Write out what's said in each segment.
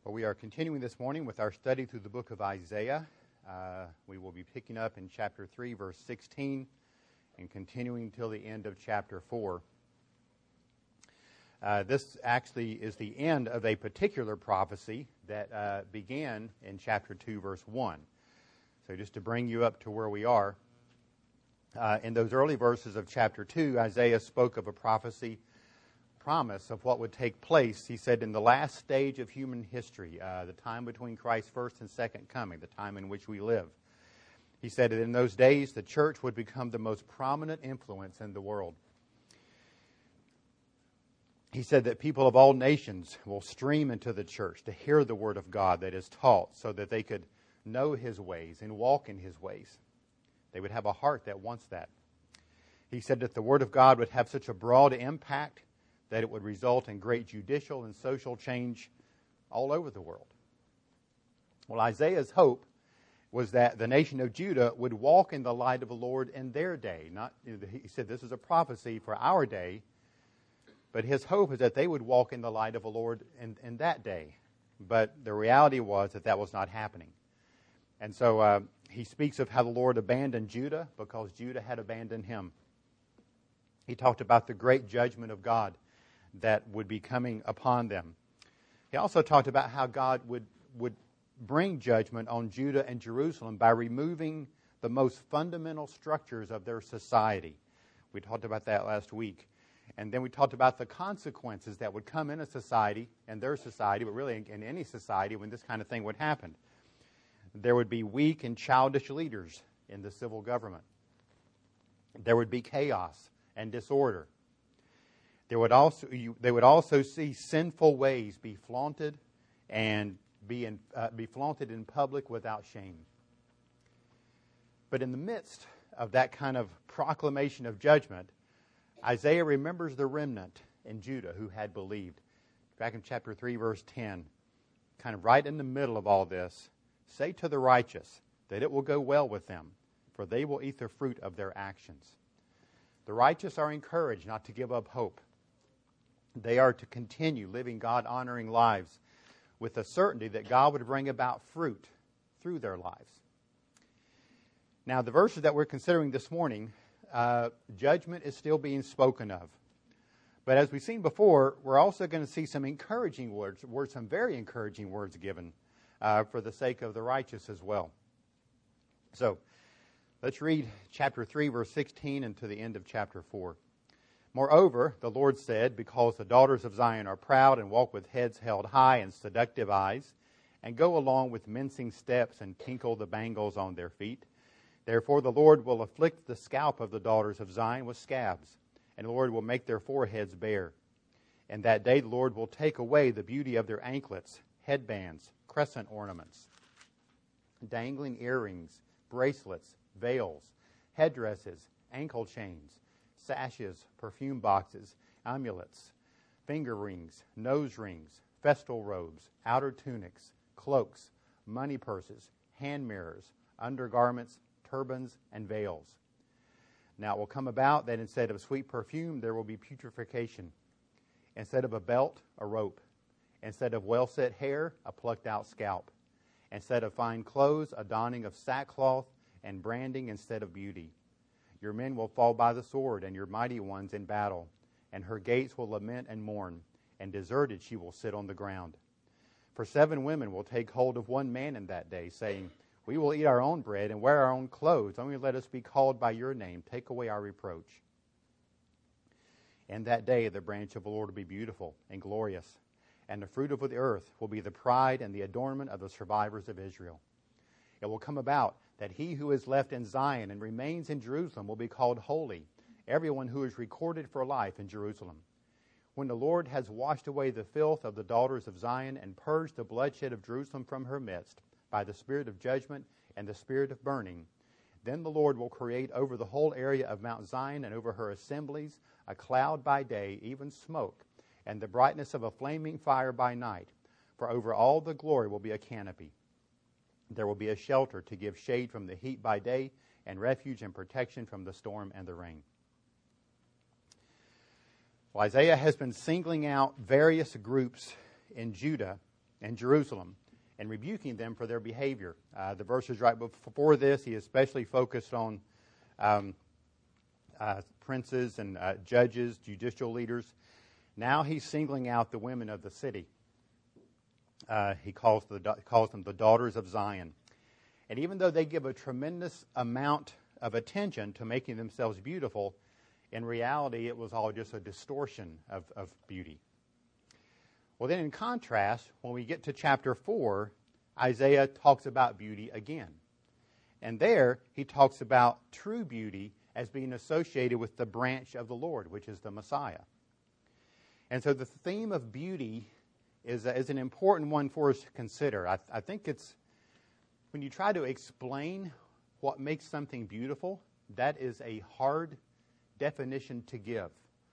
Well, we are continuing this morning with our study through the book of Isaiah. We will be picking up in chapter 3, verse 16, and continuing till the end of chapter 4. This actually is the end of a particular prophecy that began in chapter 2, verse 1. So just to bring you up to where we are, in those early verses of chapter 2, Isaiah spoke of a promise of what would take place. He said, in the last stage of human history, the time between Christ's first and second coming, the time in which we live. He said that in those days, the church would become the most prominent influence in the world. He said that people of all nations will stream into the church to hear the word of God that is taught so that they could know His ways and walk in His ways. They would have a heart that wants that. He said that the word of God would have such a broad impact that it would result in great judicial and social change all over the world. Well, Isaiah's hope was that the nation of Judah would walk in the light of the Lord in their day. He said this is a prophecy for our day, but his hope is that they would walk in the light of the Lord in that day. But the reality was that was not happening. And so he speaks of how the Lord abandoned Judah because Judah had abandoned him. He talked about the great judgment of God that would be coming upon them. He also talked about how God would bring judgment on Judah and Jerusalem by removing the most fundamental structures of their society. We talked about that last week. And then we talked about the consequences that would come in a society, in their society, but really in any society when this kind of thing would happen. There would be weak and childish leaders in the civil government. There would be chaos and disorder. They would also see sinful ways be flaunted and be flaunted in public without shame. But in the midst of that kind of proclamation of judgment, Isaiah remembers the remnant in Judah who had believed. Back in chapter 3, verse 10, kind of right in the middle of all this, say to the righteous that it will go well with them, for they will eat the fruit of their actions. The righteous are encouraged not to give up hope. They are to continue living God-honoring lives with the certainty that God would bring about fruit through their lives. Now, the verses that we're considering this morning, judgment is still being spoken of. But as we've seen before, we're also going to see some encouraging words, some very encouraging words given for the sake of the righteous as well. So, let's read chapter 3, verse 16, and to the end of chapter 4. Moreover, the Lord said, because the daughters of Zion are proud and walk with heads held high and seductive eyes, and go along with mincing steps and tinkle the bangles on their feet, therefore the Lord will afflict the scalp of the daughters of Zion with scabs, and the Lord will make their foreheads bare. And that day the Lord will take away the beauty of their anklets, headbands, crescent ornaments, dangling earrings, bracelets, veils, headdresses, ankle chains, sashes, perfume boxes, amulets, finger rings, nose rings, festal robes, outer tunics, cloaks, money purses, hand mirrors, undergarments, turbans, and veils. Now it will come about that instead of sweet perfume, there will be putrefaction. Instead of a belt, a rope. Instead of well-set hair, a plucked-out scalp. Instead of fine clothes, a donning of sackcloth, and branding instead of beauty. Your men will fall by the sword, and your mighty ones in battle. And her gates will lament and mourn, and deserted she will sit on the ground. For 7 women will take hold of one man in that day, saying, we will eat our own bread and wear our own clothes. Only let us be called by your name. Take away our reproach. In that day the branch of the Lord will be beautiful and glorious, and the fruit of the earth will be the pride and the adornment of the survivors of Israel. It will come about that he who is left in Zion and remains in Jerusalem will be called holy, everyone who is recorded for life in Jerusalem. When the Lord has washed away the filth of the daughters of Zion and purged the bloodshed of Jerusalem from her midst by the spirit of judgment and the spirit of burning, then the Lord will create over the whole area of Mount Zion and over her assemblies a cloud by day, even smoke, and the brightness of a flaming fire by night. For over all the glory will be a canopy. There will be a shelter to give shade from the heat by day, and refuge and protection from the storm and the rain. Well, Isaiah has been singling out various groups in Judah and Jerusalem and rebuking them for their behavior. The verses right before this, he especially focused on princes and judges, judicial leaders. Now he's singling out the women of the city. He calls them the daughters of Zion. And even though they give a tremendous amount of attention to making themselves beautiful, in reality it was all just a distortion of beauty. Well, then in contrast, when we get to chapter 4, Isaiah talks about beauty again. And there he talks about true beauty as being associated with the branch of the Lord, which is the Messiah. And so the theme of beauty is an important one for us to consider. I think it's, when you try to explain what makes something beautiful, that is a hard definition to give.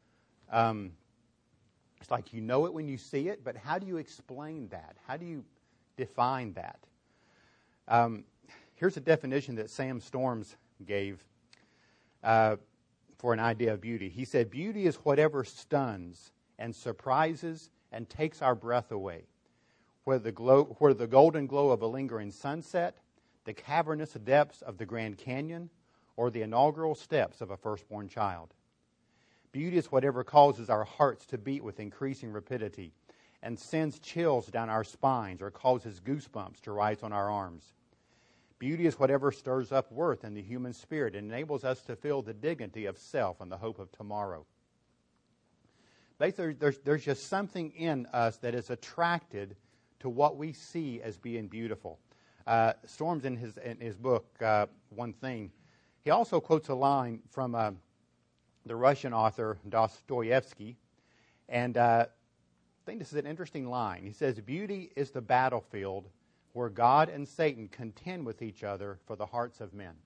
It's like you know it when you see it, but how do you explain that? How do you define that? Here's a definition that Sam Storms gave for an idea of beauty. He said, beauty is whatever stuns and surprises and takes our breath away. Whether the golden glow of a lingering sunset, the cavernous depths of the Grand Canyon, or the inaugural steps of a firstborn child. Beauty is whatever causes our hearts to beat with increasing rapidity and sends chills down our spines or causes goosebumps to rise on our arms. Beauty is whatever stirs up worth in the human spirit and enables us to feel the dignity of self and the hope of tomorrow. Basically, there's just something in us that is attracted to what we see as being beautiful. Storms in his book, One Thing, he also quotes a line from the Russian author Dostoevsky, and I think this is an interesting line. He says, beauty is the battlefield where God and Satan contend with each other for the hearts of men.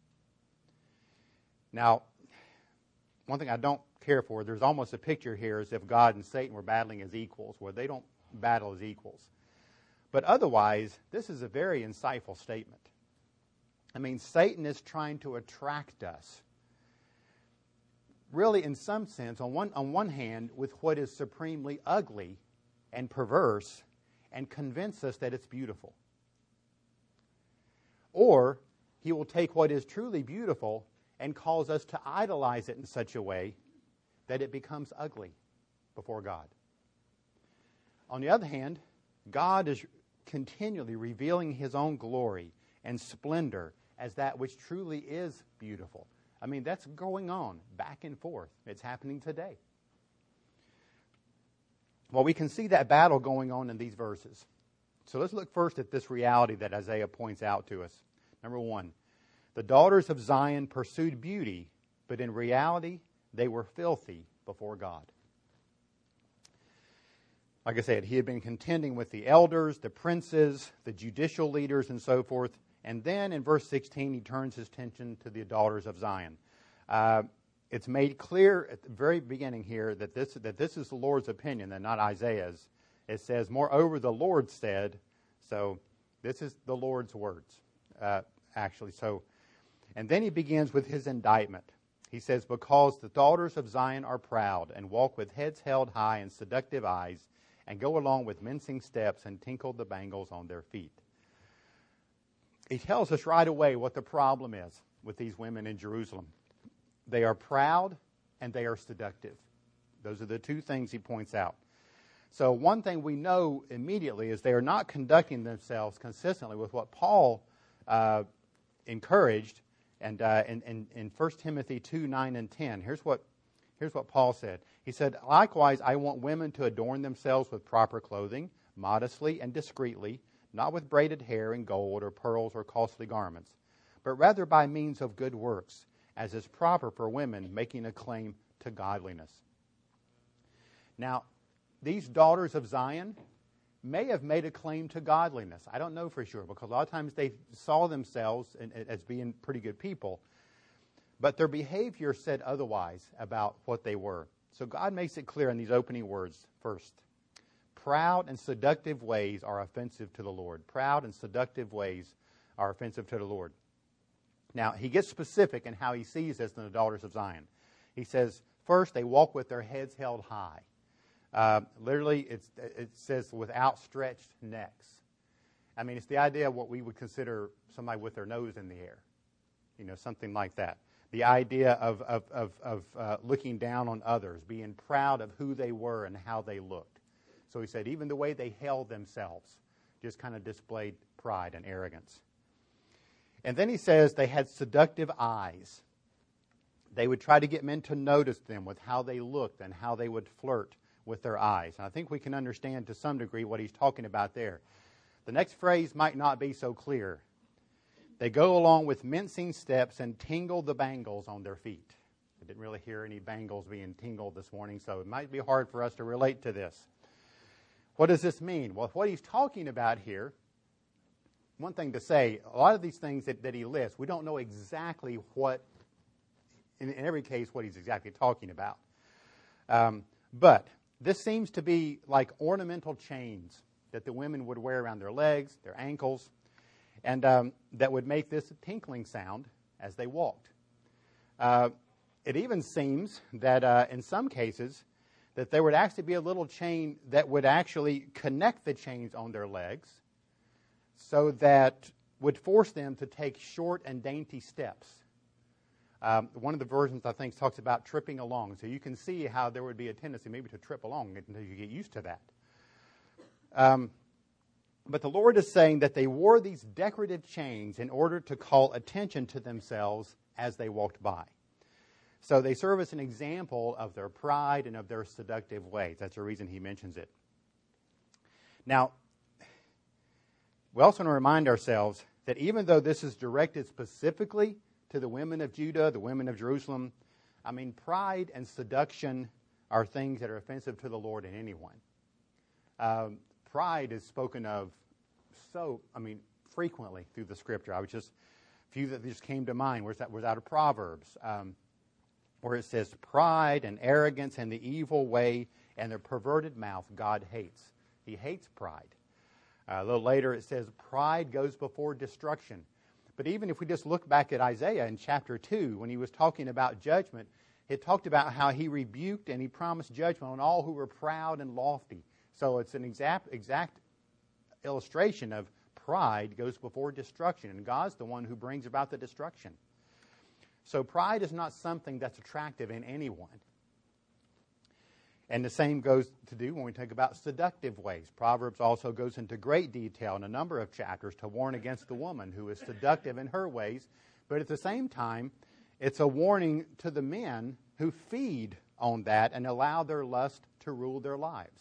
Now, one thing I don't care for, there's almost a picture here as if God and Satan were battling as equals, where they don't battle as equals. But otherwise, this is a very insightful statement. I mean, Satan is trying to attract us, really in some sense, on one hand, with what is supremely ugly and perverse, and convince us that it's beautiful. Or he will take what is truly beautiful and cause us to idolize it in such a way that it becomes ugly before God. On the other hand, God is continually revealing His own glory and splendor as that which truly is beautiful. I mean, that's going on back and forth. It's happening today. Well, we can see that battle going on in these verses. So let's look first at this reality that Isaiah points out to us. Number one, the daughters of Zion pursued beauty, but in reality, they were filthy before God. Like I said, he had been contending with the elders, the princes, the judicial leaders, and so forth. And then in verse 16, he turns his attention to the daughters of Zion. It's made clear at the very beginning here that this is the Lord's opinion and not Isaiah's. It says, moreover, the Lord said, so this is the Lord's words, actually. So, and then he begins with his indictment. He says, because the daughters of Zion are proud and walk with heads held high and seductive eyes and go along with mincing steps and tinkle the bangles on their feet. He tells us right away what the problem is with these women in Jerusalem. They are proud and they are seductive. Those are the two things he points out. So one thing we know immediately is they are not conducting themselves consistently with what Paul encouraged and in 1 Timothy 2, 9 and 10. Here's what Paul said. He said, likewise, I want women to adorn themselves with proper clothing, modestly and discreetly, not with braided hair and gold or pearls or costly garments, but rather by means of good works, as is proper for women making a claim to godliness. Now, these daughters of Zion may have made a claim to godliness. I don't know for sure, because a lot of times they saw themselves as being pretty good people, but their behavior said otherwise about what they were. So God makes it clear in these opening words first. Proud and seductive ways are offensive to the Lord. Proud and seductive ways are offensive to the Lord. Now, he gets specific in how he sees this in the daughters of Zion. He says, first, they walk with their heads held high. Literally, it says with outstretched necks. I mean, it's the idea of what we would consider somebody with their nose in the air, something like that. The idea of looking down on others, being proud of who they were and how they looked. So he said even the way they held themselves just kind of displayed pride and arrogance. And then he says they had seductive eyes. They would try to get men to notice them with how they looked and how they would flirt with their eyes. And I think we can understand to some degree what he's talking about there. The next phrase might not be so clear. They go along with mincing steps and tingle the bangles on their feet. I didn't really hear any bangles being tingled this morning, so it might be hard for us to relate to this. What does this mean? Well, what he's talking about here, one thing to say, a lot of these things that he lists, we don't know exactly what, in every case, what he's exactly talking about. But this seems to be like ornamental chains that the women would wear around their legs, their ankles, and that would make this tinkling sound as they walked. It even seems that in some cases that there would actually be a little chain that would actually connect the chains on their legs so that would force them to take short and dainty steps. One of the versions, I think, talks about tripping along. So you can see how there would be a tendency maybe to trip along until you get used to that. But the Lord is saying that they wore these decorative chains in order to call attention to themselves as they walked by. So they serve as an example of their pride and of their seductive ways. That's the reason he mentions it. Now, we also want to remind ourselves that even though this is directed specifically to the women of Judah, the women of Jerusalem, pride and seduction are things that are offensive to the Lord in anyone. Pride is spoken of frequently through the Scripture. A few that just came to mind was out of Proverbs, where it says, pride and arrogance and the evil way and the perverted mouth God hates. He hates pride. A little later it says, pride goes before destruction. But even if we just look back at Isaiah in chapter 2, when he was talking about judgment, it talked about how he rebuked and he promised judgment on all who were proud and lofty. So it's an exact illustration of pride goes before destruction, and God's the one who brings about the destruction. So pride is not something that's attractive in anyone. And the same goes to do when we talk about seductive ways. Proverbs also goes into great detail in a number of chapters to warn against the woman who is seductive in her ways, but at the same time, it's a warning to the men who feed on that and allow their lust to rule their lives.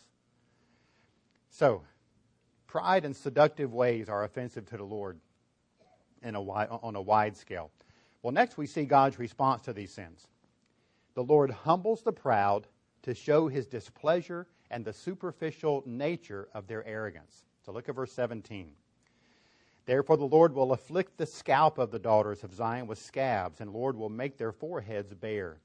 So, pride and seductive ways are offensive to the Lord on a wide scale. Well, next we see God's response to these sins. The Lord humbles the proud to show his displeasure and the superficial nature of their arrogance. So look at verse 17. Therefore the Lord will afflict the scalp of the daughters of Zion with scabs, and the Lord will make their foreheads bare.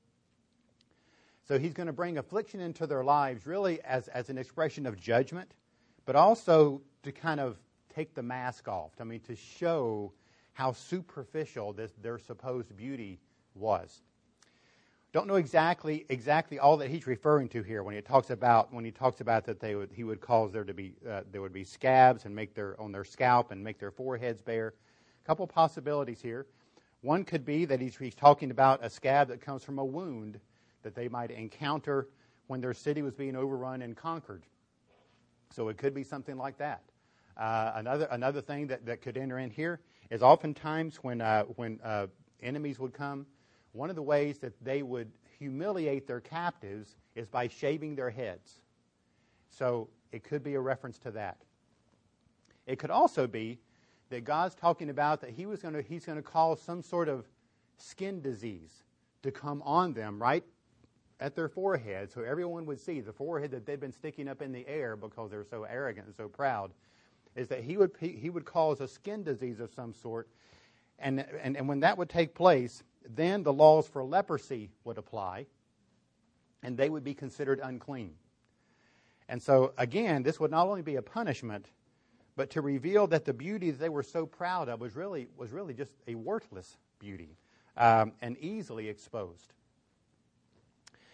So he's going to bring affliction into their lives really as an expression of judgment, but also to kind of take the mask off. To show how superficial their supposed beauty was. Don't know exactly all that he's referring to here when he talks about that he would cause there would be scabs and on their scalp and make their foreheads bare. A couple possibilities here. One could be that he's talking about a scab that comes from a wound that they might encounter when their city was being overrun and conquered. So it could be something like that. Another thing that could enter in here is oftentimes when enemies would come, one of the ways that they would humiliate their captives is by shaving their heads. So it could be a reference to that. It could also be that God's talking about that he's going to cause some sort of skin disease to come on them right at their forehead, so everyone would see the forehead that they'd been sticking up in the air because they're so arrogant and so proud, is that he would cause a skin disease of some sort, and when that would take place, then the laws for leprosy would apply, and they would be considered unclean. And so, again, this would not only be a punishment, but to reveal that the beauty that they were so proud of was really just a worthless beauty, and easily exposed.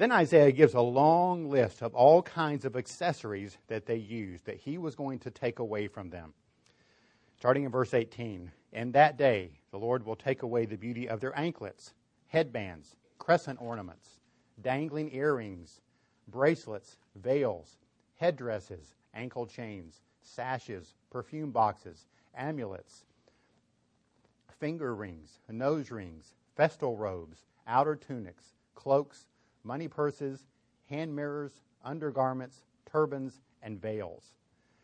Then Isaiah gives a long list of all kinds of accessories that they used, that he was going to take away from them. Starting in verse 18, "In that day the Lord will take away the beauty of their anklets, headbands, crescent ornaments, dangling earrings, bracelets, veils, headdresses, ankle chains, sashes, perfume boxes, amulets, finger rings, nose rings, festal robes, outer tunics, cloaks, money purses, hand mirrors, undergarments, turbans, and veils."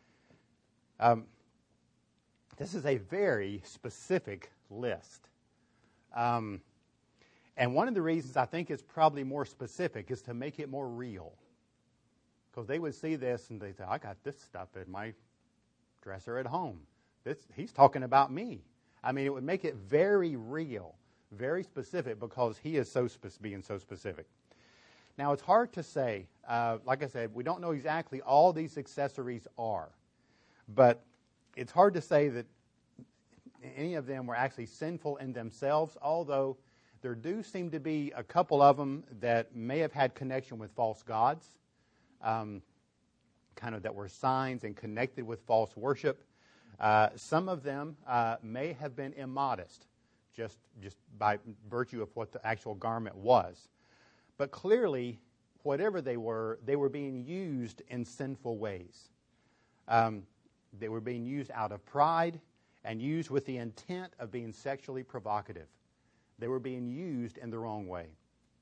This is a very specific list. And one of the reasons I think it's probably more specific is to make it more real. Because they would see this and they say, "I got this stuff in my dresser at home. He's talking about me." I mean, it would make it very real, very specific, because he is being so specific. Now, it's hard to say. Like I said, we don't know exactly all these accessories are. But it's hard to say that any of them were actually sinful in themselves, although there do seem to be a couple of them that may have had connection with false gods, kind of that were signs and connected with false worship. Some of them may have been immodest, just by virtue of what the actual garment was. But clearly, whatever they were being used in sinful ways. They were being used out of pride and used with the intent of being sexually provocative. They were being used in the wrong way.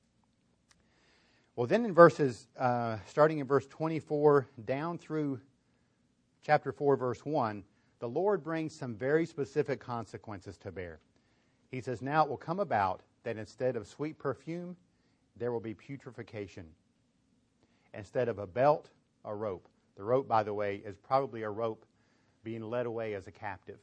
Well, then in starting in verse 24 down through chapter 4, verse 1, the Lord brings some very specific consequences to bear. He says, "Now it will come about that instead of sweet perfume, there will be putrefaction. Instead of a belt, a rope." The rope, by the way, is probably a rope being led away as a captive.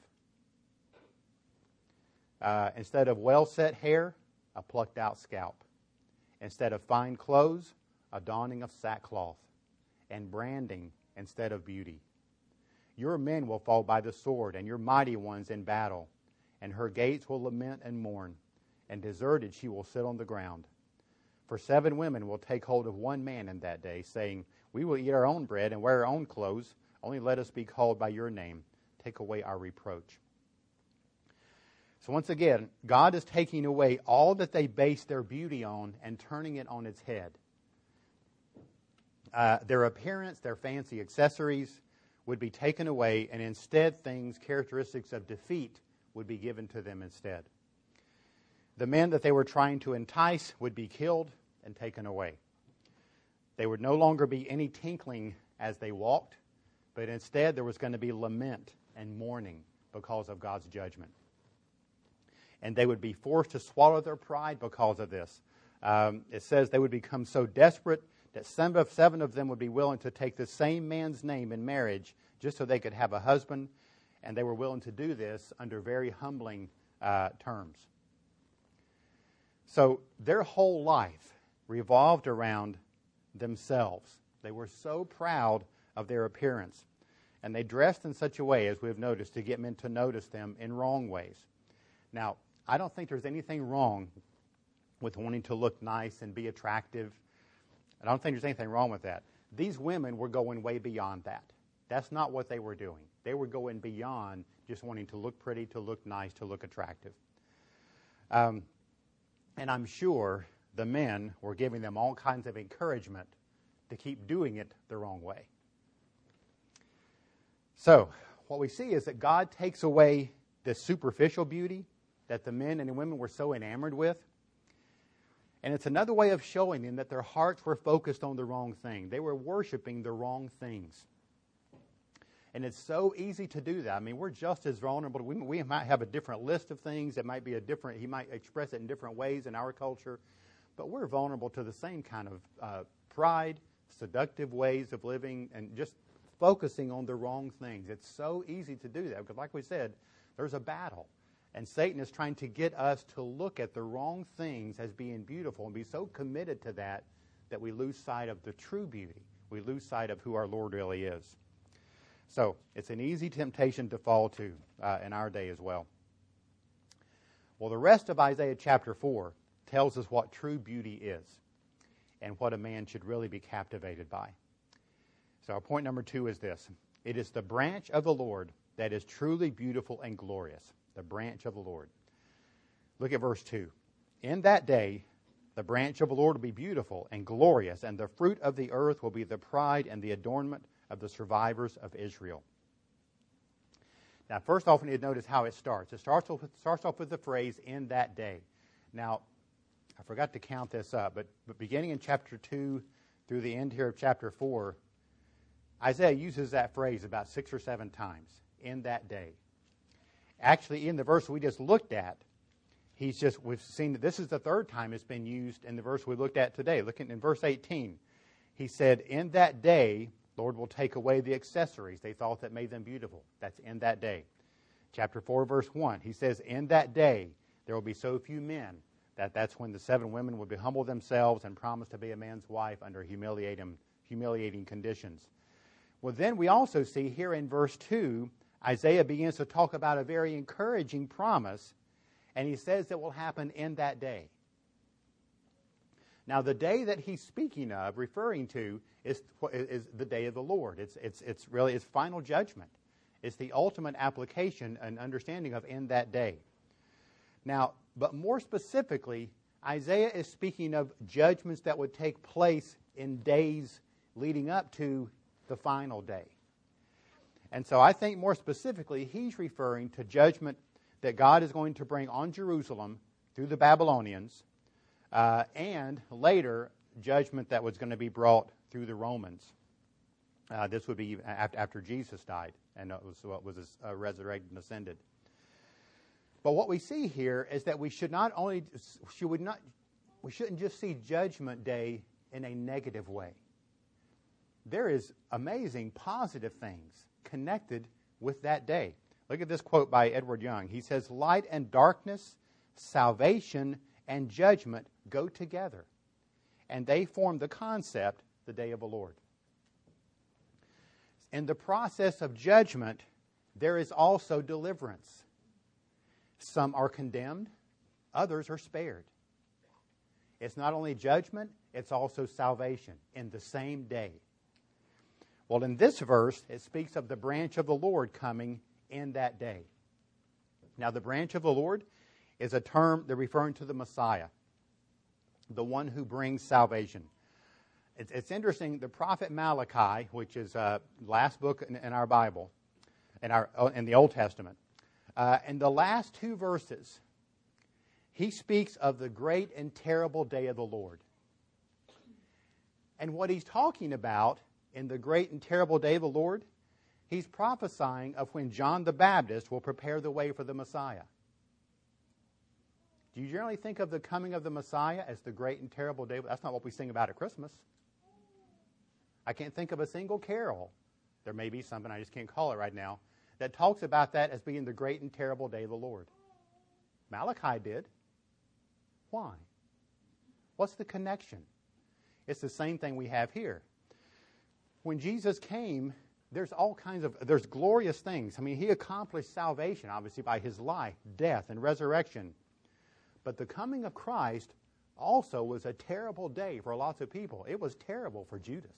Instead of well-set hair, a plucked-out scalp. Instead of fine clothes, a donning of sackcloth. And branding instead of beauty. Your men will fall by the sword, and your mighty ones in battle. And her gates will lament and mourn, and deserted she will sit on the ground. For 7 women will take hold of one man in that day, saying, "We will eat our own bread and wear our own clothes. Only let us be called by your name. Take away our reproach." So once again, God is taking away all that they base their beauty on and turning it on its head. Their appearance, their fancy accessories would be taken away, and instead characteristics of defeat would be given to them instead. The men that they were trying to entice would be killed and taken away. There would no longer be any tinkling as they walked, but instead there was going to be lament and mourning because of God's judgment. And they would be forced to swallow their pride because of this. It says they would become so desperate that 7 of them would be willing to take the same man's name in marriage just so they could have a husband, and they were willing to do this under very humbling terms. So their whole life revolved around themselves. They were so proud of their appearance, and they dressed in such a way, as we have noticed, to get men to notice them in wrong ways. Now, I don't think there's anything wrong with wanting to look nice and be attractive. I don't think there's anything wrong with that. These women were going way beyond that. That's not what they were doing. They were going beyond just wanting to look pretty, to look nice, to look attractive. And I'm sure the men were giving them all kinds of encouragement to keep doing it the wrong way. So, what we see is that God takes away this superficial beauty that the men and the women were so enamored with. And it's another way of showing them that their hearts were focused on the wrong thing. They were worshiping the wrong things. And it's so easy to do that. I mean, we're just as vulnerable. We might have a different list of things. It might be he might express it in different ways in our culture. But we're vulnerable to the same kind of pride, seductive ways of living, and just focusing on the wrong things. It's so easy to do that because, like we said, there's a battle. And Satan is trying to get us to look at the wrong things as being beautiful and be so committed to that we lose sight of the true beauty. We lose sight of who our Lord really is. So it's an easy temptation to fall to in our day as well. Well, the rest of Isaiah chapter 4 tells us what true beauty is. and what a man should really be captivated by. So our point number 2 is this. It is the branch of the Lord that is truly beautiful and glorious. The branch of the Lord. Look at verse 2. In that day, the branch of the Lord will be beautiful and glorious, and the fruit of the earth will be the pride and the adornment of the survivors of Israel. Now, first off, we need to notice how it starts. It starts off with the phrase, in that day. Now, I forgot to count this up, but beginning in chapter 2 through the end here of chapter 4, Isaiah uses that phrase about 6 or 7 times, in that day. Actually, in the verse we just looked at, we've seen that this is the 3rd time it's been used in the verse we looked at today. Looking in verse 18, he said, in that day, Lord will take away the accessories they thought that made them beautiful. That's in that day. Chapter 4, verse 1, he says, in that day, there will be so few men that's when the 7 women will be humble themselves and promise to be a man's wife under humiliating conditions. Well, then we also see here in verse 2, Isaiah begins to talk about a very encouraging promise, and he says it will happen in that day. Now, the day that he's speaking of, referring to, is the day of the Lord. It's really its final judgment. It's the ultimate application and understanding of in that day. Now, but more specifically, Isaiah is speaking of judgments that would take place in days leading up to the final day. And so I think more specifically, he's referring to judgment that God is going to bring on Jerusalem through the Babylonians, and later judgment that was going to be brought through the Romans. This would be after Jesus died and was resurrected and ascended. But what we see here is that we shouldn't just see Judgment Day in a negative way. There is amazing positive things connected with that day. Look at this quote by Edward Young. He says, light and darkness, salvation and judgment go together, and they form the concept, the day of the Lord. In the process of judgment, there is also deliverance. Some are condemned, others are spared. It's not only judgment, it's also salvation in the same day. Well, in this verse, it speaks of the branch of the Lord coming in that day. Now, the branch of the Lord is a term they're referring to the Messiah, the one who brings salvation. It's interesting, the prophet Malachi, which is the last book in our Bible, in the Old Testament, in the last 2 verses, he speaks of the great and terrible day of the Lord. And what he's talking about in the great and terrible day of the Lord, he's prophesying of when John the Baptist will prepare the way for the Messiah. Do you generally think of the coming of the Messiah as the great and terrible day? That's not what we sing about at Christmas. I can't think of a single carol. There may be something, I just can't call it right now, that talks about that as being the great and terrible day of the Lord. Malachi did. Why? What's the connection? It's the same thing we have here. When Jesus came, there's glorious things. I mean, he accomplished salvation, obviously, by his life, death, and resurrection. But the coming of Christ also was a terrible day for lots of people. It was terrible for Judas.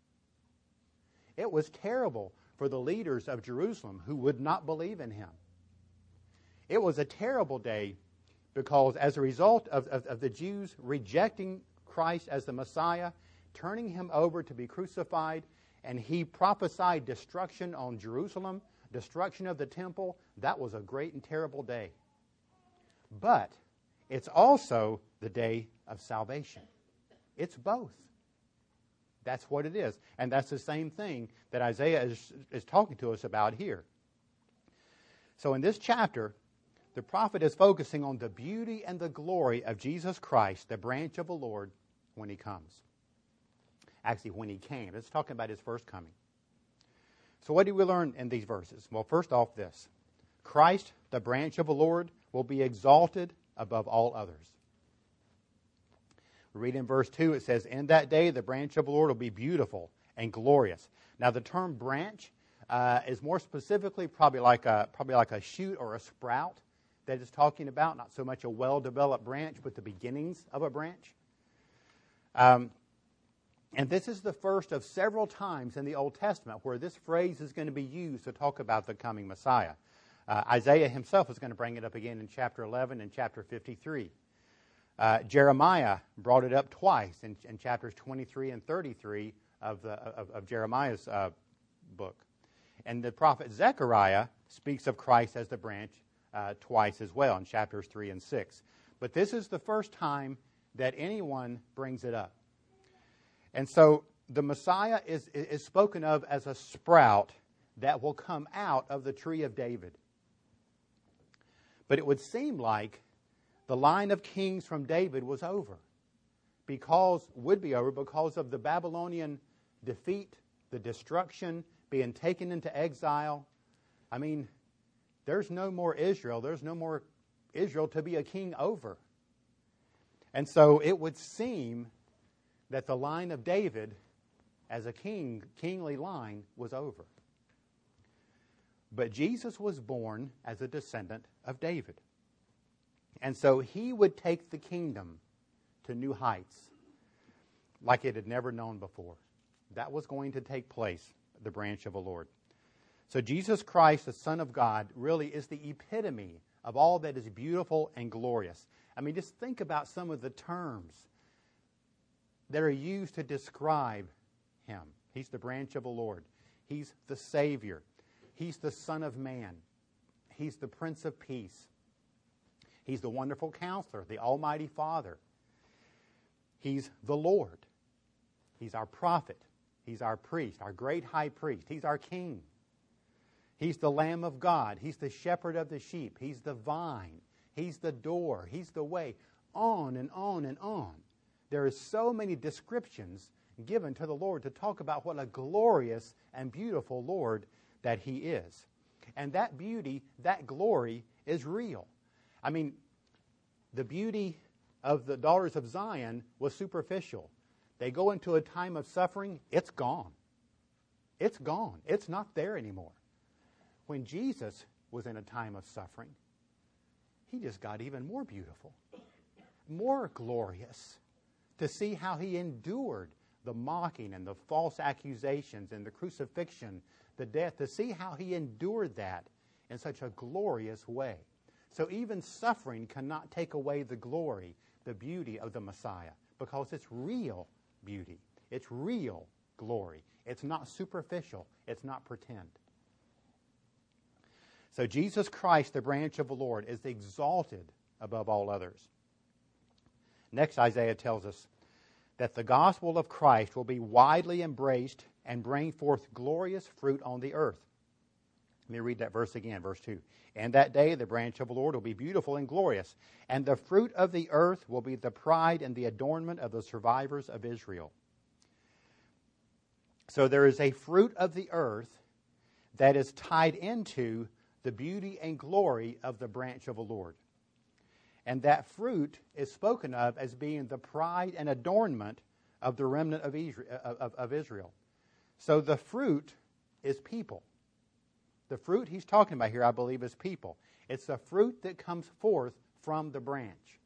It was terrible for the leaders of Jerusalem who would not believe in him. It was a terrible day because as a result of the Jews rejecting Christ as the Messiah, turning him over to be crucified, and he prophesied destruction on Jerusalem, destruction of the temple, that was a great and terrible day. But it's also the day of salvation. It's both. That's what it is. And that's the same thing that Isaiah is talking to us about here. So in this chapter, the prophet is focusing on the beauty and the glory of Jesus Christ, the branch of the Lord, when he comes. Actually, when he came. Let's talk about his first coming. So what do we learn in these verses? Well, first off this. Christ, the branch of the Lord, will be exalted above all others. We read in verse 2, it says, in that day the branch of the Lord will be beautiful and glorious. Now the term branch is more specifically probably like a shoot or a sprout that it's talking about, not so much a well-developed branch, but the beginnings of a branch. And this is the first of several times in the Old Testament where this phrase is going to be used to talk about the coming Messiah. Isaiah himself is going to bring it up again in chapter 11 and chapter 53. Jeremiah brought it up twice in chapters 23 and 33 of Jeremiah's book. And the prophet Zechariah speaks of Christ as the branch twice as well in chapters 3 and 6. But this is the first time that anyone brings it up. And so the Messiah is spoken of as a sprout that will come out of the tree of David. But it would seem like the line of kings from David was over. Would be over because of the Babylonian defeat, the destruction, being taken into exile. I mean, there's no more Israel. There's no more Israel to be a king over. And so it would seem that the line of David as a kingly line was over. But Jesus was born as a descendant of David. And so he would take the kingdom to new heights like it had never known before. That was going to take place, the branch of the Lord. So Jesus Christ, the Son of God, really is the epitome of all that is beautiful and glorious. I mean, just think about some of the terms that are used to describe him. He's the branch of the Lord. He's the Savior. He's the Son of Man. He's the Prince of Peace. He's the Wonderful Counselor, the Almighty Father. He's the Lord. He's our prophet. He's our priest, our great high priest. He's our king. He's the Lamb of God. He's the shepherd of the sheep. He's the vine. He's the door. He's the way. On and on and on. There are so many descriptions given to the Lord to talk about what a glorious and beautiful Lord that He is. And that beauty, that glory is real. I mean, the beauty of the daughters of Zion was superficial. They go into a time of suffering, it's gone. It's gone. It's not there anymore. When Jesus was in a time of suffering, He just got even more beautiful, more glorious. To see how He endured the mocking and the false accusations and the crucifixion, the death, to see how He endured that in such a glorious way. So even suffering cannot take away the glory, the beauty of the Messiah, because it's real beauty. It's real glory. It's not superficial. It's not pretend. So Jesus Christ, the branch of the Lord, is exalted above all others. Next, Isaiah tells us that the gospel of Christ will be widely embraced and bring forth glorious fruit on the earth. Let me read that verse again, verse 2. And that day the branch of the Lord will be beautiful and glorious, and the fruit of the earth will be the pride and the adornment of the survivors of Israel. So there is a fruit of the earth that is tied into the beauty and glory of the branch of the Lord. And that fruit is spoken of as being the pride and adornment of the remnant of Israel. So the fruit is people. The fruit he's talking about here, I believe, is people. It's the fruit that comes forth from the branch.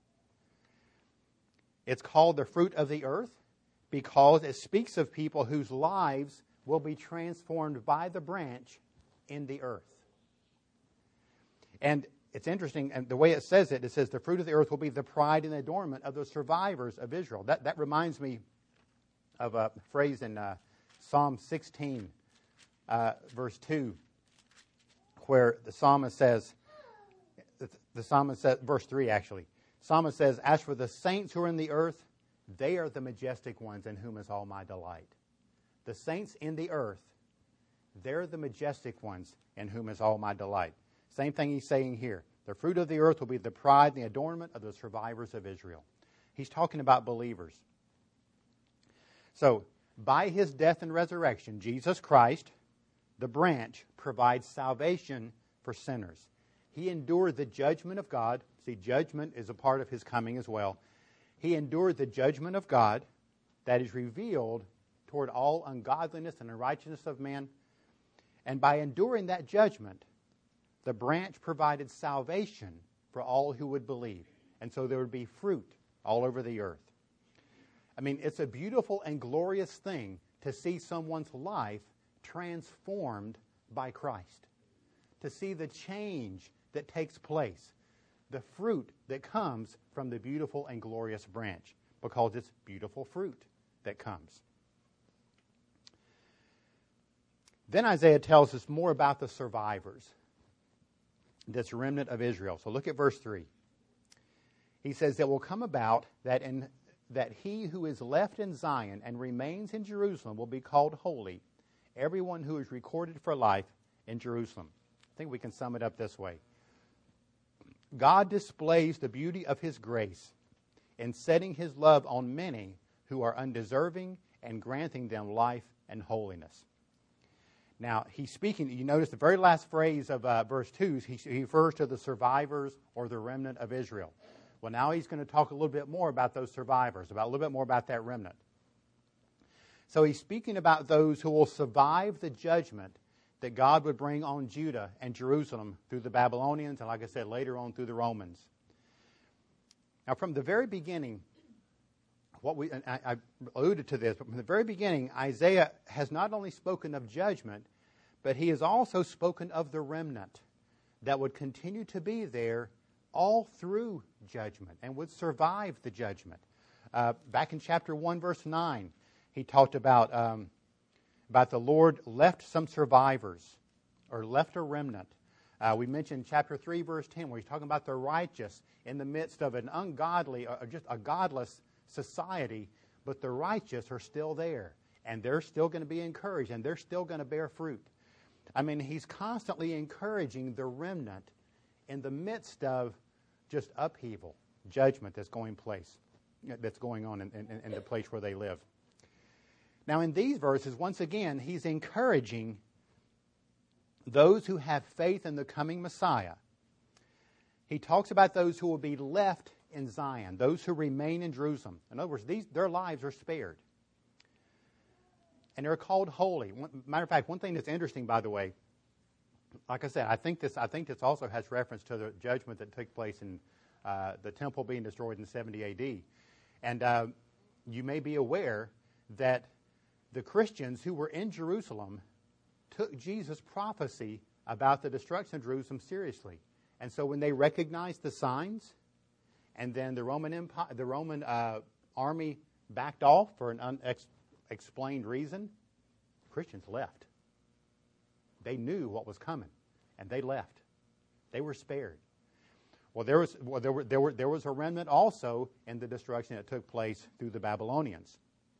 It's called the fruit of the earth because it speaks of people whose lives will be transformed by the branch in the earth. And it's interesting, and the way it says, it says the fruit of the earth will be the pride and adornment of the survivors of Israel. That reminds me of a phrase in Psalm 16, verse 2, where the psalmist says, verse 3 actually, psalmist says, as for the saints who are in the earth, they are the majestic ones in whom is all my delight. The saints in the earth, they're the majestic ones in whom is all my delight. Same thing he's saying here. The fruit of the earth will be the pride and the adornment of the survivors of Israel. He's talking about believers. So, by His death and resurrection, Jesus Christ, the branch, provides salvation for sinners. He endured the judgment of God. See, judgment is a part of His coming as well. He endured the judgment of God that is revealed toward all ungodliness and unrighteousness of man. And by enduring that judgment, the branch provided salvation for all who would believe. And so there would be fruit all over the earth. I mean, it's a beautiful and glorious thing to see someone's life transformed by Christ, to see the change that takes place, the fruit that comes from the beautiful and glorious branch, because it's beautiful fruit that comes. Then Isaiah tells us more about the survivors, this remnant of Israel. So look at verse 3. He says, "It will come about that he who is left in Zion and remains in Jerusalem will be called holy, everyone who is recorded for life in Jerusalem." I think we can sum it up this way. God displays the beauty of His grace in setting His love on many who are undeserving and granting them life and holiness. Now, he's speaking, you notice the very last phrase of verse 2, he refers to the survivors or the remnant of Israel. Well, now he's going to talk a little bit more about those survivors, a little bit more about that remnant. So he's speaking about those who will survive the judgment that God would bring on Judah and Jerusalem through the Babylonians, and like I said, later on through the Romans. Now, from the very beginning, I alluded to this, but from the very beginning, Isaiah has not only spoken of judgment, but he has also spoken of the remnant that would continue to be there all through judgment and would survive the judgment. Back in chapter 1, verse 9, he talked about the Lord left some survivors, or left a remnant. We mentioned chapter 3, verse 10, where he's talking about the righteous in the midst of an ungodly, or just a godless society, but the righteous are still there, and they're still going to be encouraged, and they're still going to bear fruit. I mean, he's constantly encouraging the remnant in the midst of just upheaval, judgment that's going on in the place where they live. Now, in these verses, once again, he's encouraging those who have faith in the coming Messiah. He talks about those who will be left in Zion, those who remain in Jerusalem. In other words, their lives are spared. And they're called holy. Matter of fact, one thing that's interesting, by the way, like I said, I think this also has reference to the judgment that took place in the temple being destroyed in 70 A.D. And you may be aware that the Christians who were in Jerusalem took Jesus' prophecy about the destruction of Jerusalem seriously. And so when they recognized the signs, and then the Roman army backed off for an unexplained reason, Christians left. They knew what was coming, and they left. They were spared. Well, there was a remnant also in the destruction that took place through the Babylonians.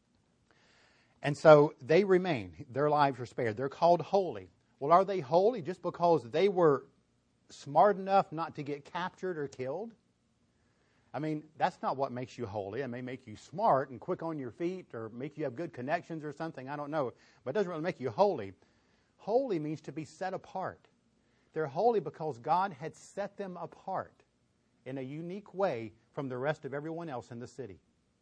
And so they remain. Their lives were spared. They're called holy. Well, are they holy just because they were smart enough not to get captured or killed? I mean, that's not what makes you holy. It may make you smart and quick on your feet or make you have good connections or something. I don't know. But it doesn't really make you holy. Holy means to be set apart. They're holy because God had set them apart in a unique way from the rest of everyone else in the city.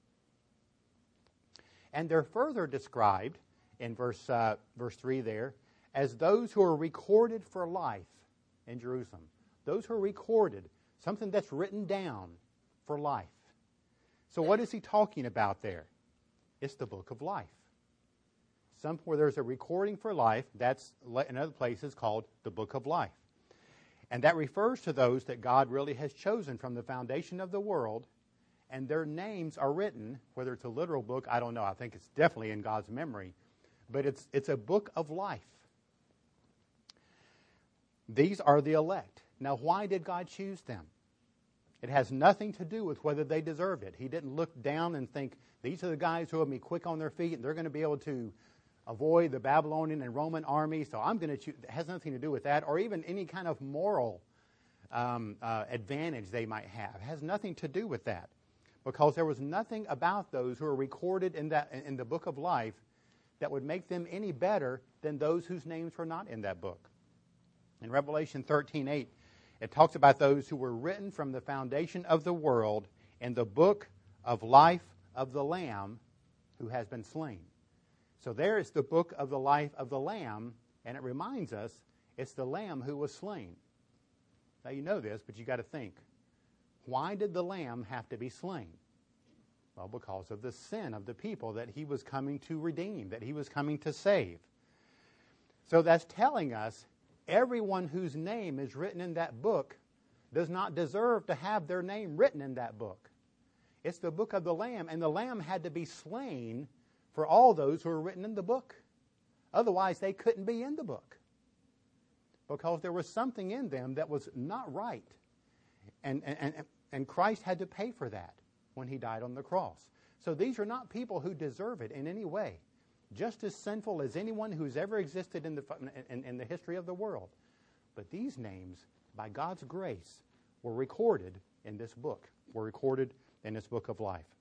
And they're further described in verse 3 there as those who are recorded for life in Jerusalem. Those who are recorded, something that's written down for life. So what is he talking about there? It's the book of life. Where there's a recording for life, that's in other places called the book of life. And that refers to those that God really has chosen from the foundation of the world, and their names are written, whether it's a literal book, I don't know. I think it's definitely in God's memory. But it's a book of life. These are the elect. Now, why did God choose them? It has nothing to do with whether they deserved it. He didn't look down and think, these are the guys who will be quick on their feet, and they're going to be able to avoid the Babylonian and Roman army, so I'm going to choose. It has nothing to do with that, or even any kind of moral advantage they might have. It has nothing to do with that, because there was nothing about those who are recorded in the book of life that would make them any better than those whose names were not in that book. In Revelation 13:8, it talks about those who were written from the foundation of the world in the book of life of the Lamb who has been slain. So there is the book of the life of the Lamb, and it reminds us it's the Lamb who was slain. Now you know this, but you got to think. Why did the Lamb have to be slain? Well, because of the sin of the people that he was coming to redeem, that he was coming to save. So that's telling us everyone whose name is written in that book does not deserve to have their name written in that book. It's the book of the Lamb, and the Lamb had to be slain for all those who are written in the book. Otherwise, they couldn't be in the book because there was something in them that was not right. And Christ had to pay for that when he died on the cross. So these are not people who deserve it in any way. Just as sinful as anyone who's ever existed in the history of the world. But these names, by God's grace, were recorded in this book, were recorded in this book of life.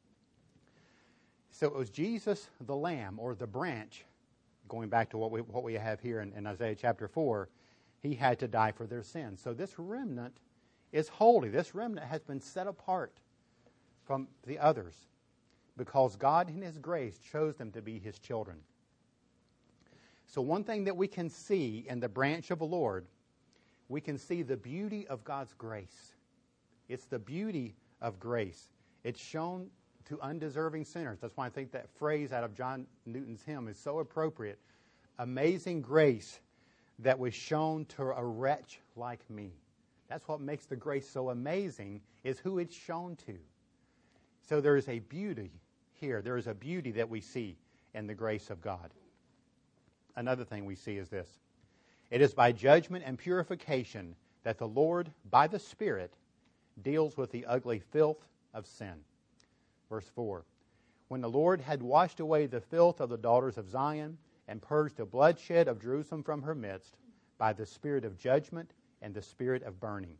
So it was Jesus, the Lamb, or the branch, going back to what we have here in Isaiah chapter 4, he had to die for their sins. So this remnant is holy. This remnant has been set apart from the others because God in his grace chose them to be his children. So one thing that we can see in the branch of the Lord, we can see the beauty of God's grace. It's the beauty of grace. It's shown to undeserving sinners. That's why I think that phrase out of John Newton's hymn is so appropriate. Amazing grace that was shown to a wretch like me. That's what makes the grace so amazing, is who it's shown to. So there is a beauty here. There is a beauty that we see in the grace of God. Another thing we see is this. It is by judgment and purification that the Lord, by the Spirit, deals with the ugly filth of sin. Verse 4. When the Lord had washed away the filth of the daughters of Zion and purged the bloodshed of Jerusalem from her midst by the spirit of judgment and the spirit of burning.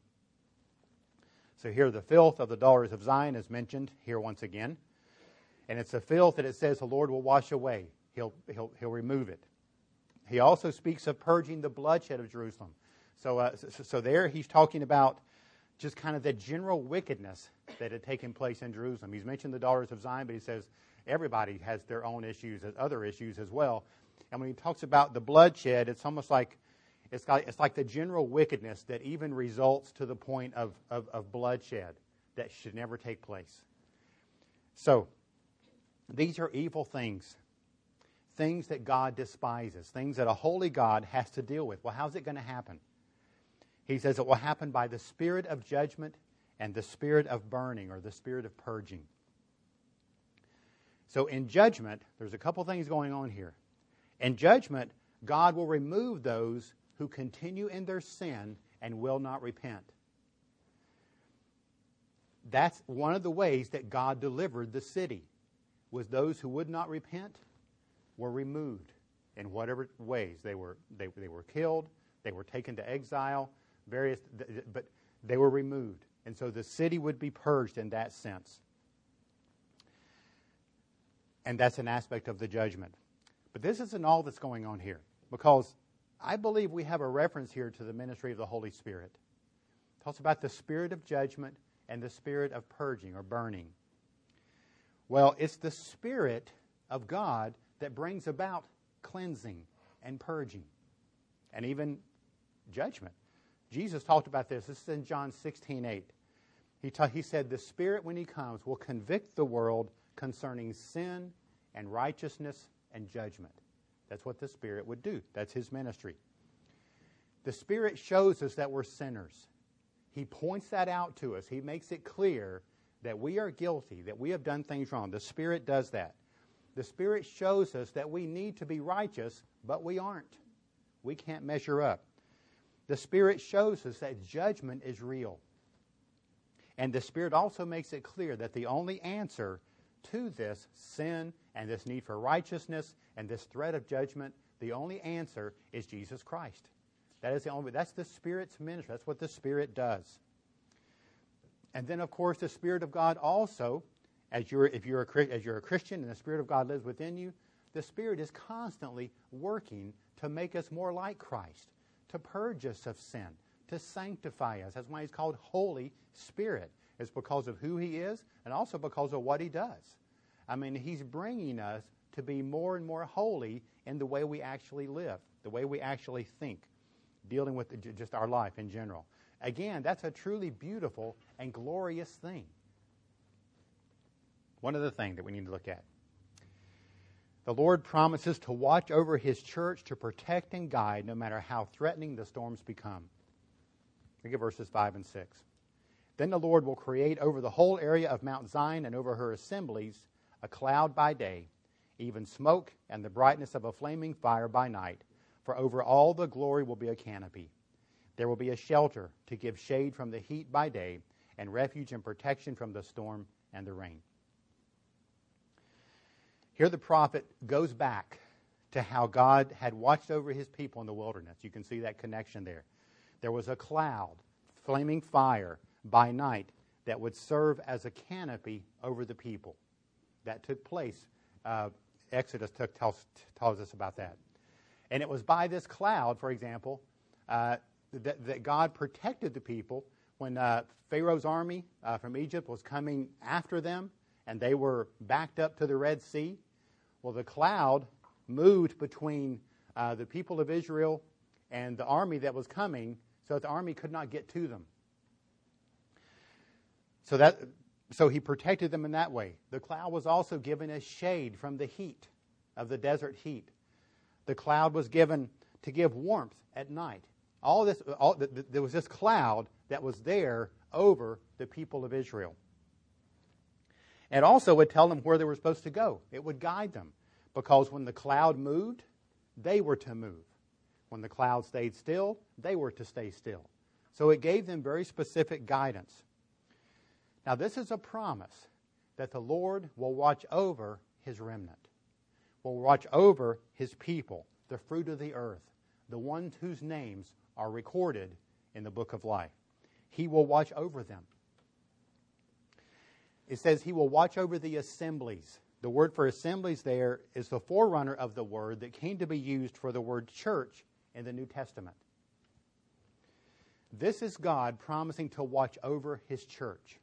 So here the filth of the daughters of Zion is mentioned here once again. And it's a filth that it says the Lord will wash away. He'll remove it. He also speaks of purging the bloodshed of Jerusalem. So there he's talking about just kind of the general wickedness that had taken place in Jerusalem. He's mentioned the daughters of Zion, but he says everybody has their own issues, other issues as well. And when he talks about the bloodshed, it's almost like it's like the general wickedness that even results to the point of bloodshed that should never take place. So these are evil things. Things that God despises. Things that a holy God has to deal with. Well, how's it going to happen? He says it will happen by the spirit of judgment and the spirit of burning, or the spirit of purging. So in judgment, there's a couple things going on here. In judgment, God will remove those who continue in their sin and will not repent. That's one of the ways that God delivered the city, was those who would not repent were removed in whatever ways. They were killed, they were taken to exile, but they were removed. And so the city would be purged in that sense. And that's an aspect of the judgment. But this isn't all that's going on here, because I believe we have a reference here to the ministry of the Holy Spirit. It talks about the spirit of judgment and the spirit of purging or burning. Well, it's the Spirit of God that brings about cleansing and purging and even judgment. Jesus talked about this. This is in John 16:8. He said, the Spirit, when He comes, will convict the world concerning sin and righteousness and judgment. That's what the Spirit would do. That's His ministry. The Spirit shows us that we're sinners. He points that out to us. He makes it clear that we are guilty, that we have done things wrong. The Spirit does that. The Spirit shows us that we need to be righteous, but we aren't. We can't measure up. The Spirit shows us that judgment is real. And the Spirit also makes it clear that the only answer to this sin and this need for righteousness and this threat of judgment, the only answer is Jesus Christ. That's the Spirit's ministry. That's what the Spirit does. And then, of course, the Spirit of God also, if you're a Christian and the Spirit of God lives within you, the Spirit is constantly working to make us more like Christ, to purge us of sin, to sanctify us. That's why He's called Holy Spirit. It's because of who He is and also because of what He does. I mean, He's bringing us to be more and more holy in the way we actually live, the way we actually think, dealing with just our life in general. Again, that's a truly beautiful and glorious thing. One other thing that we need to look at. The Lord promises to watch over His church, to protect and guide no matter how threatening the storms become. Look at verses 5 and 6. Then the Lord will create over the whole area of Mount Zion and over her assemblies a cloud by day, even smoke and the brightness of a flaming fire by night. For over all the glory will be a canopy. There will be a shelter to give shade from the heat by day, and refuge and protection from the storm and the rain. Here the prophet goes back to how God had watched over His people in the wilderness. You can see that connection there. There was a cloud, flaming fire by night that would serve as a canopy over the people. That took place. Exodus tells us about that. And it was by this cloud, for example, that God protected the people when Pharaoh's army from Egypt was coming after them and they were backed up to the Red Sea. Well, the cloud moved between the people of Israel and the army that was coming so that the army could not get to them. So He protected them in that way. The cloud was also given as shade from the heat of the desert heat. The cloud was given to give warmth at night. There was this cloud that was there over the people of Israel. It also would tell them where they were supposed to go. It would guide them. Because when the cloud moved, they were to move. When the cloud stayed still, they were to stay still. So it gave them very specific guidance. Now this is a promise that the Lord will watch over His remnant, will watch over His people, the fruit of the earth, the ones whose names are recorded in the book of life. He will watch over them. It says He will watch over the assemblies. The word for assemblies there is the forerunner of the word that came to be used for the word church in the New Testament. This is God promising to watch over His church.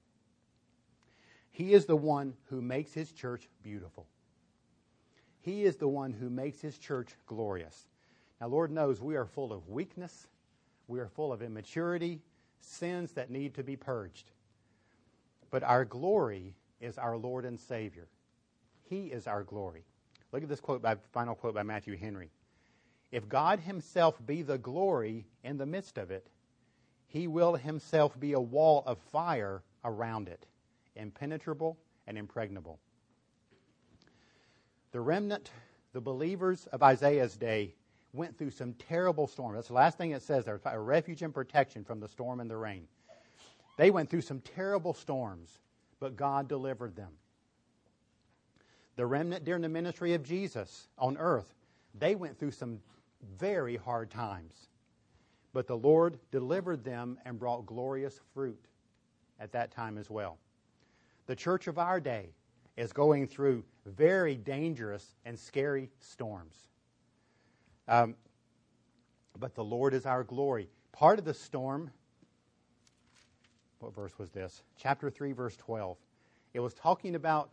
He is the one who makes His church beautiful. He is the one who makes His church glorious. Now, Lord knows we are full of weakness. We are full of immaturity, sins that need to be purged. But our glory is our Lord and Savior. He is our glory. Look at this final quote by Matthew Henry. If God Himself be the glory in the midst of it, He will Himself be a wall of fire around it, impenetrable and impregnable. The remnant, the believers of Isaiah's day, went through some terrible storms. That's the last thing it says there, a refuge and protection from the storm and the rain. They went through some terrible storms, but God delivered them. The remnant during the ministry of Jesus on earth, they went through some very hard times. But the Lord delivered them and brought glorious fruit at that time as well. The church of our day is going through very dangerous and scary storms. But the Lord is our glory. Part of the storm, what verse was this? Chapter 3, verse 12. It was talking about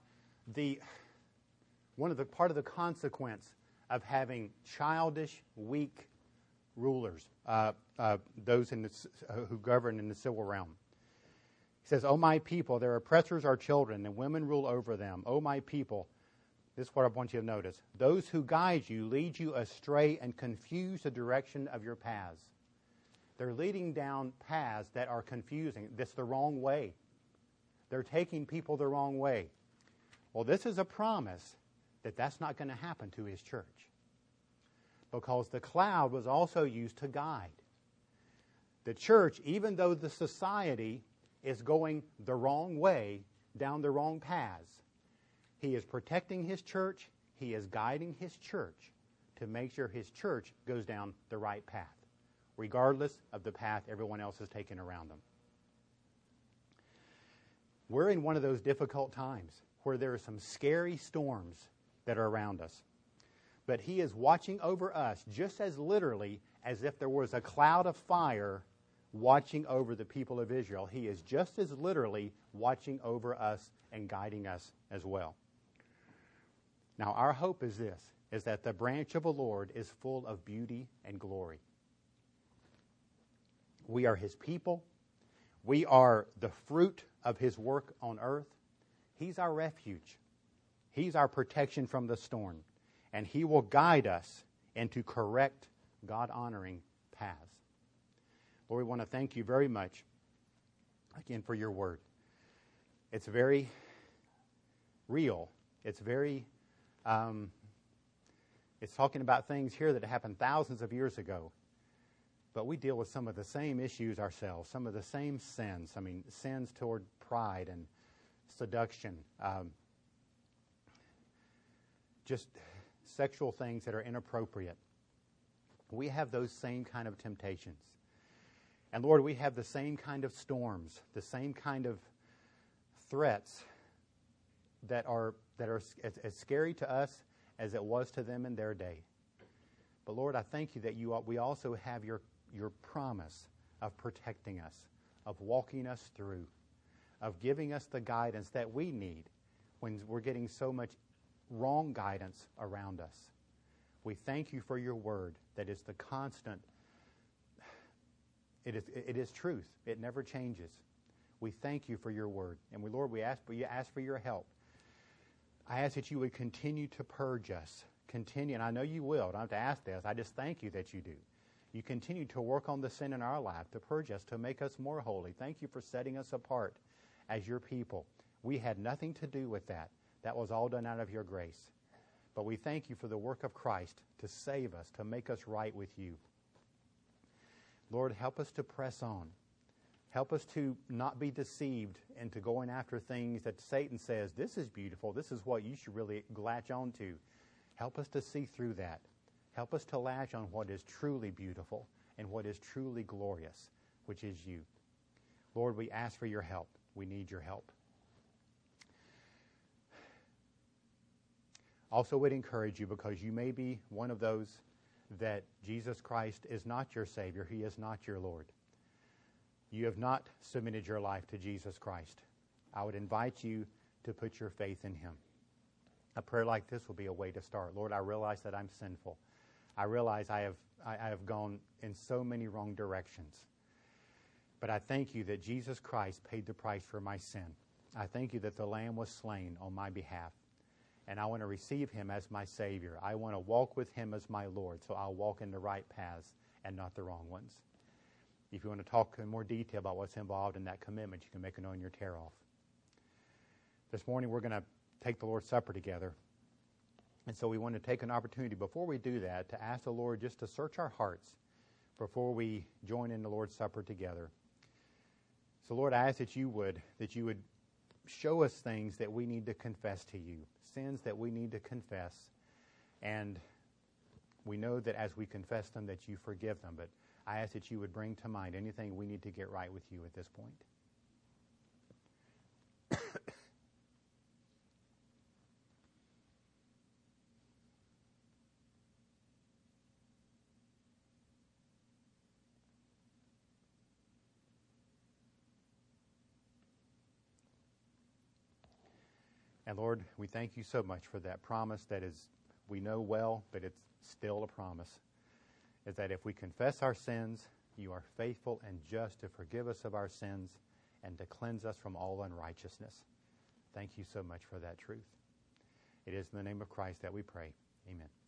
part of the consequence of having childish, weak rulers, those who govern in the civil realm. He says, "O my people, their oppressors are children, and women rule over them. O my people," this is what I want you to notice, "those who guide you lead you astray and confuse the direction of your paths." They're leading down paths that are confusing. That's the wrong way. They're taking people the wrong way. Well, this is a promise that that's not going to happen to His church. Because the cloud was also used to guide. The church, even though the society is going the wrong way, down the wrong paths, He is protecting His church. He is guiding His church to make sure His church goes down the right path, regardless of the path everyone else has taken around them. We're in one of those difficult times where there are some scary storms that are around us. But He is watching over us just as literally as if there was a cloud of fire watching over the people of Israel. He is just as literally watching over us and guiding us as well. Now, our hope is this, is that the branch of the Lord is full of beauty and glory. We are His people. We are the fruit of His work on earth. He's our refuge. He's our protection from the storm. And He will guide us into correct, God-honoring paths. Lord, we want to thank you very much, again, for your word. It's very real. It's very, it's talking about things here that happened thousands of years ago. But we deal with some of the same issues ourselves, some of the same sins. I mean, sins toward pride and seduction, just sexual things that are inappropriate. We have those same kind of temptations. And Lord, we have the same kind of storms, the same kind of threats that are as scary to us as it was to them in their day. But Lord, I thank you that we also have your promise of protecting us, of walking us through, of giving us the guidance that we need when we're getting so much wrong guidance around us. We thank you for your word that is the constant. It is truth. It never changes. We thank you for your word. And Lord, we ask for your help. I ask that you would continue to purge us. Continue, and I know you will. I don't have to ask this. I just thank you that you do. You continue to work on the sin in our life, to purge us, to make us more holy. Thank you for setting us apart as your people. We had nothing to do with that. That was all done out of your grace. But we thank you for the work of Christ to save us, to make us right with you. Lord, help us to press on. Help us to not be deceived into going after things that Satan says, this is beautiful, this is what you should really latch on to. Help us to see through that. Help us to latch on what is truly beautiful and what is truly glorious, which is you. Lord, we ask for your help. We need your help. Also would encourage you, because you may be one of those that Jesus Christ is not your Savior. He is not your Lord. You have not submitted your life to Jesus Christ. I would invite you to put your faith in Him. A prayer like this will be a way to start. Lord, I realize that I'm sinful. I realize I have gone in so many wrong directions. But I thank you that Jesus Christ paid the price for my sin. I thank you that the Lamb was slain on my behalf. And I want to receive Him as my Savior. I want to walk with Him as my Lord, so I'll walk in the right paths and not the wrong ones. If you want to talk in more detail about what's involved in that commitment, you can make it on your tear-off. This morning we're going to take the Lord's Supper together. And so we want to take an opportunity before we do that to ask the Lord just to search our hearts before we join in the Lord's Supper together. So Lord, I ask that you would show us things that we need to confess to you, sins that we need to confess. And we know that as we confess them that you forgive them. But I ask that you would bring to mind anything we need to get right with you at this point. And Lord, we thank you so much for that promise that is, we know well, but it's still a promise, is that if we confess our sins, you are faithful and just to forgive us of our sins and to cleanse us from all unrighteousness. Thank you so much for that truth. It is in the name of Christ that we pray. Amen.